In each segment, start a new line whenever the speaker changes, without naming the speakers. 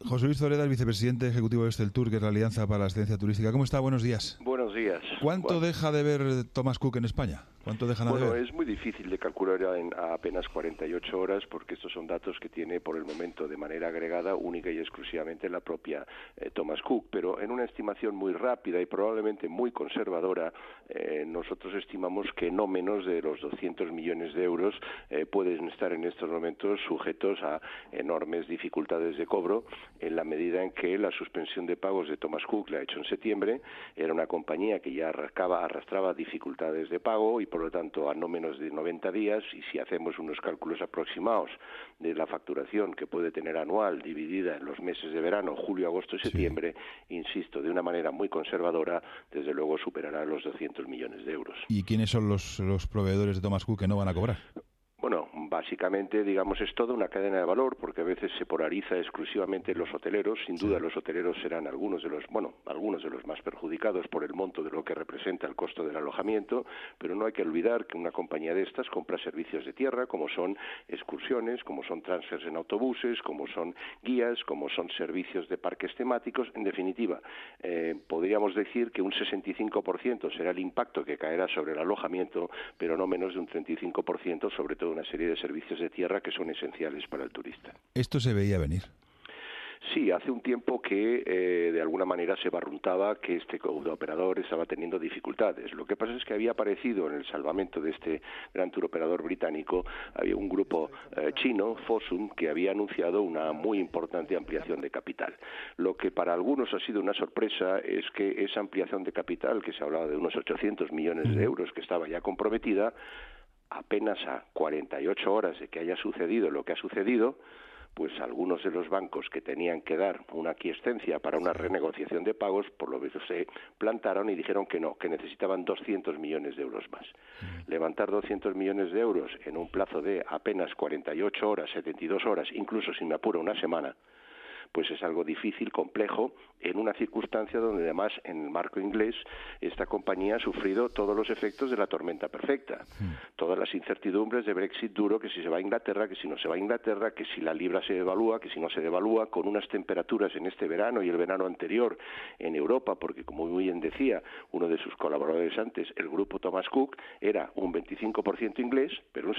José Luis Zoreda, el vicepresidente ejecutivo de Esteltur, que es la Alianza para la Asistencia Turística. ¿Cómo está? Buenos días.
Buenos días.
¿Cuánto deja de ver Thomas Cook en España? ¿Cuánto dejan de ver?
Bueno, es muy difícil de calcular a apenas 48 horas porque estos son datos que tiene por el momento de manera agregada única y exclusivamente la propia Thomas Cook, pero en una estimación muy rápida y probablemente muy conservadora, nosotros estimamos que no menos de los 200 millones de euros pueden estar en estos momentos sujetos a enormes dificultades de cobro en la medida en que la suspensión de pagos de Thomas Cook la ha hecho en septiembre. Era una compañía que ya arrastraba dificultades de pago y por lo tanto a no menos de 90 días, y si hacemos unos cálculos aproximados de la facturación que puede tener anual dividida en los meses de verano, julio, agosto y septiembre, insisto, de una manera muy conservadora, desde luego superará los 200 millones de euros.
¿Y quiénes son los proveedores de Thomas Cook que no van a cobrar?
Bueno, básicamente, digamos, es toda una cadena de valor, porque a veces se polariza exclusivamente en los hoteleros. Sin duda, los hoteleros serán algunos de los más perjudicados por el monto de lo que representa el costo del alojamiento, pero no hay que olvidar que una compañía de estas compra servicios de tierra, como son excursiones, como son transfers en autobuses, como son guías, como son servicios de parques temáticos. En definitiva, podríamos decir que un 65% será el impacto que caerá sobre el alojamiento, pero no menos de un 35% sobre todo una serie de servicios de tierra que son esenciales para el turista.
¿Esto se veía venir?
Sí, hace un tiempo que de alguna manera se barruntaba que este operador estaba teniendo dificultades. Lo que pasa es que había aparecido en el salvamento de este gran turoperador británico, había un grupo chino, Fosun, que había anunciado una muy importante ampliación de capital. Lo que para algunos ha sido una sorpresa es que esa ampliación de capital, que se hablaba de unos 800 millones de euros que estaba ya comprometida, apenas a 48 horas de que haya sucedido lo que ha sucedido, pues algunos de los bancos que tenían que dar una aquiescencia para una renegociación de pagos, por lo menos se plantaron y dijeron que no, que necesitaban 200 millones de euros más. Levantar 200 millones de euros en un plazo de apenas 48 horas, 72 horas, incluso si me apuro una semana, pues es algo difícil, complejo, en una circunstancia donde además en el marco inglés esta compañía ha sufrido todos los efectos de la tormenta perfecta. Todas las incertidumbres de Brexit duro, que si se va a Inglaterra, que si no se va a Inglaterra, que si la libra se devalúa, que si no se devalúa, con unas temperaturas en este verano y el verano anterior en Europa, porque como muy bien decía uno de sus colaboradores antes, el grupo Thomas Cook era un 25% inglés, pero un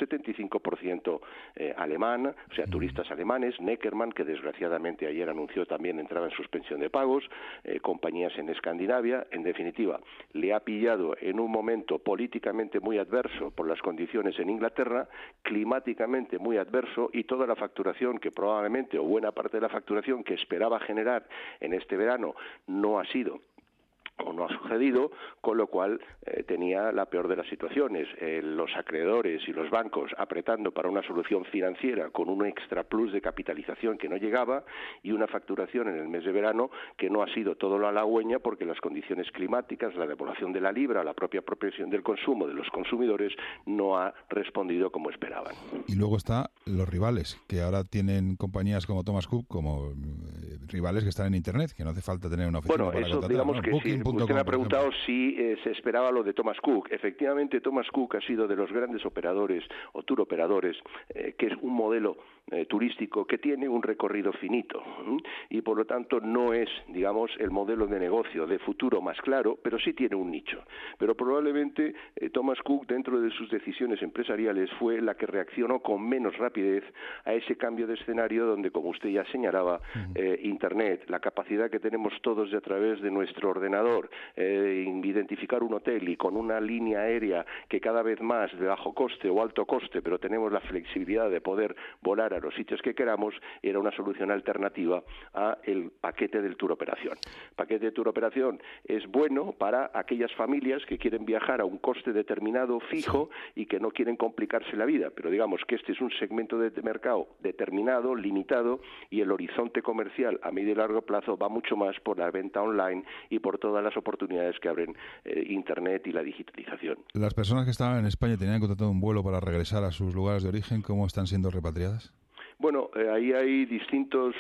75% alemán, o sea, turistas alemanes, Neckermann, que desgraciadamente ayer anunció también entraba en suspensión de pagos, compañías en Escandinavia. En definitiva, le ha pillado en un momento políticamente muy adverso por las condiciones en Inglaterra, climáticamente muy adverso, y toda la facturación que probablemente, o buena parte de la facturación que esperaba generar en este verano, no ha sido o no ha sucedido, con lo cual tenía la peor de las situaciones. Los acreedores y los bancos apretando para una solución financiera con un extra plus de capitalización que no llegaba y una facturación en el mes de verano que no ha sido todo lo halagüeña porque las condiciones climáticas, la devaluación de la libra, la propia presión del consumo de los consumidores no ha respondido como esperaban.
Y luego están los rivales, que ahora tienen compañías como Thomas Cook, como rivales que están en Internet, que no hace falta tener una oficina para contratar.
Digamos,
¿no?
que
Booking.
sí. Usted me ha preguntado si se esperaba lo de Thomas Cook. Efectivamente, Thomas Cook ha sido de los grandes operadores o tour operadores, que es un modelo turístico que tiene un recorrido finito y por lo tanto no es, digamos, el modelo de negocio de futuro más claro, pero sí tiene un nicho. Pero probablemente Thomas Cook, dentro de sus decisiones empresariales, fue la que reaccionó con menos rapidez a ese cambio de escenario donde, como usted ya señalaba, Internet, la capacidad que tenemos todos de a través de nuestro ordenador, identificar un hotel y con una línea aérea que cada vez más de bajo coste o alto coste, pero tenemos la flexibilidad de poder volar a los sitios que queramos, era una solución alternativa a el paquete del tour operación. El paquete de tour operación es bueno para aquellas familias que quieren viajar a un coste determinado fijo y que no quieren complicarse la vida, pero digamos que este es un segmento de mercado determinado, limitado, y el horizonte comercial a medio y largo plazo va mucho más por la venta online y por todas las oportunidades que abren Internet y la digitalización.
Las personas que estaban en España tenían contratado un vuelo para regresar a sus lugares de origen, ¿cómo están siendo repatriadas?
Bueno, ahí hay distintos,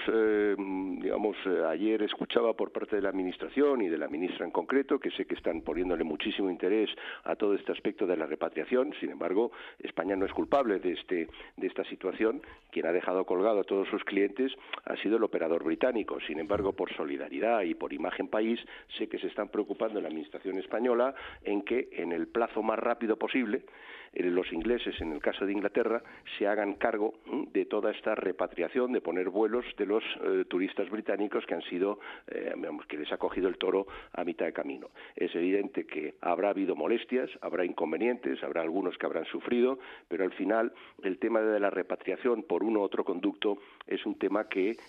ayer escuchaba por parte de la Administración y de la ministra en concreto, que sé que están poniéndole muchísimo interés a todo este aspecto de la repatriación. Sin embargo, España no es culpable de esta situación. Quien ha dejado colgado a todos sus clientes ha sido el operador británico. Sin embargo, por solidaridad y por imagen país, sé que se están preocupando en la Administración española en que en el plazo más rápido posible los ingleses, en el caso de Inglaterra, se hagan cargo de toda esta repatriación, de poner vuelos de los turistas británicos que han sido, que les ha cogido el toro a mitad de camino. Es evidente que habrá habido molestias, habrá inconvenientes, habrá algunos que habrán sufrido, pero al final el tema de la repatriación por uno u otro conducto es un tema que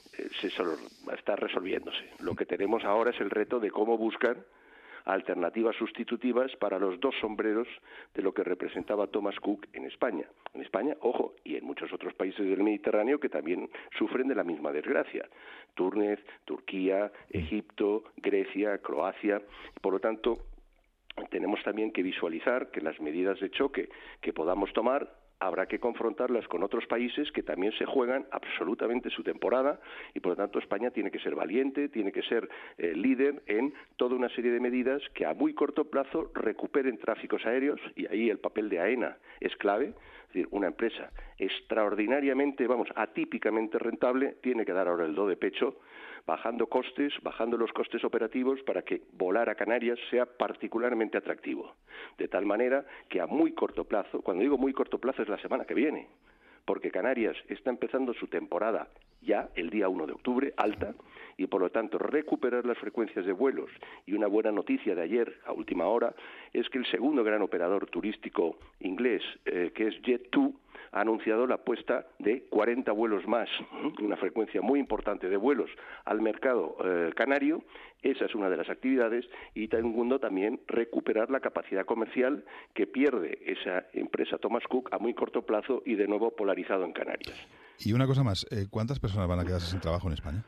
está resolviéndose. Lo que tenemos ahora es el reto de cómo buscar alternativas sustitutivas para los dos sombreros de lo que representaba Thomas Cook en España. En España, ojo, y en muchos otros países del Mediterráneo que también sufren de la misma desgracia. Túnez, Turquía, Egipto, Grecia, Croacia. Por lo tanto, tenemos también que visualizar que las medidas de choque que podamos tomar habrá que confrontarlas con otros países que también se juegan absolutamente su temporada y, por lo tanto, España tiene que ser valiente, tiene que ser líder en toda una serie de medidas que a muy corto plazo recuperen tráficos aéreos, y ahí el papel de AENA es clave. Es decir, una empresa extraordinariamente, atípicamente rentable, tiene que dar ahora el do de pecho, bajando los costes operativos para que volar a Canarias sea particularmente atractivo. De tal manera que a muy corto plazo, cuando digo muy corto plazo es la semana que viene, porque Canarias está empezando su temporada ya el día 1 de octubre, alta, y por lo tanto recuperar las frecuencias de vuelos. Y una buena noticia de ayer, a última hora, es que el segundo gran operador turístico inglés, que es Jet2, ha anunciado la puesta de 40 vuelos más, una frecuencia muy importante de vuelos al mercado canario. Esa es una de las actividades, y segundo, también recuperar la capacidad comercial que pierde esa empresa Thomas Cook a muy corto plazo y de nuevo polarizado en Canarias.
Y una cosa más, ¿cuántas personas van a quedarse sin trabajo en España?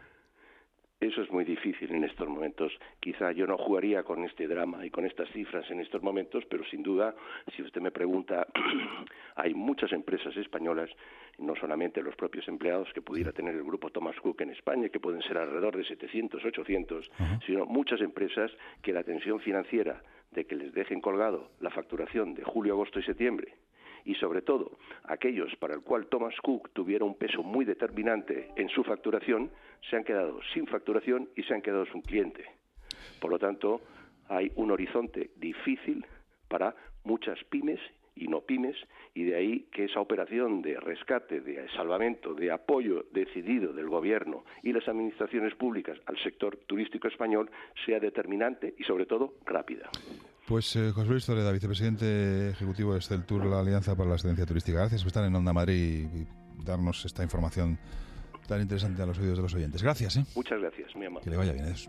Eso es muy difícil en estos momentos. Quizá yo no jugaría con este drama y con estas cifras en estos momentos, pero sin duda, si usted me pregunta, hay muchas empresas españolas, no solamente los propios empleados que pudiera tener el grupo Thomas Cook en España, que pueden ser alrededor de 700, 800, sino muchas empresas que la tensión financiera de que les dejen colgado la facturación de julio, agosto y septiembre, y sobre todo aquellos para el cual Thomas Cook tuviera un peso muy determinante en su facturación, se han quedado sin facturación y se han quedado sin cliente. Por lo tanto, hay un horizonte difícil para muchas pymes y no pymes, y de ahí que esa operación de rescate, de salvamento, de apoyo decidido del Gobierno y las administraciones públicas al sector turístico español sea determinante y, sobre todo, rápida.
Pues José Luis Zoreda, vicepresidente ejecutivo de Esteltur, la Alianza para la Excelencia Turística. Gracias por estar en Onda Madrid y darnos esta información tan interesante a los oídos de los oyentes. Gracias.
Muchas gracias, mi amor.
Que le vaya bien. Adiós.